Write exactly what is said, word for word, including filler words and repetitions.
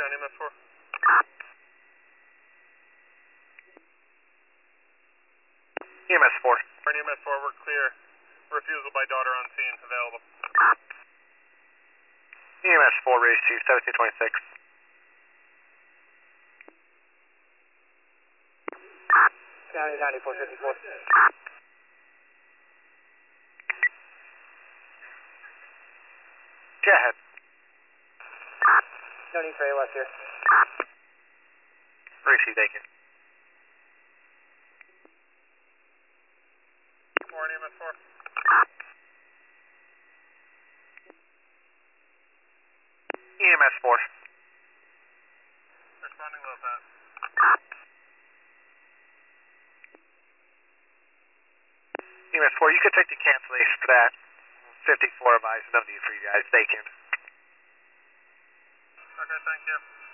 County M S four. E M S four. E M S four, we're clear. Refusal by daughter on scene, available. E M S four, raise to seventeen twenty-six. County ninety-four fifty-four. Go ahead. No need for A L S here. Receive, thank you. four E M S four. E M S four. Responding low pass. E M S four, you could take the cancellation for that. fifty-four advised, no need for you guys, thank you. Okay, thank you.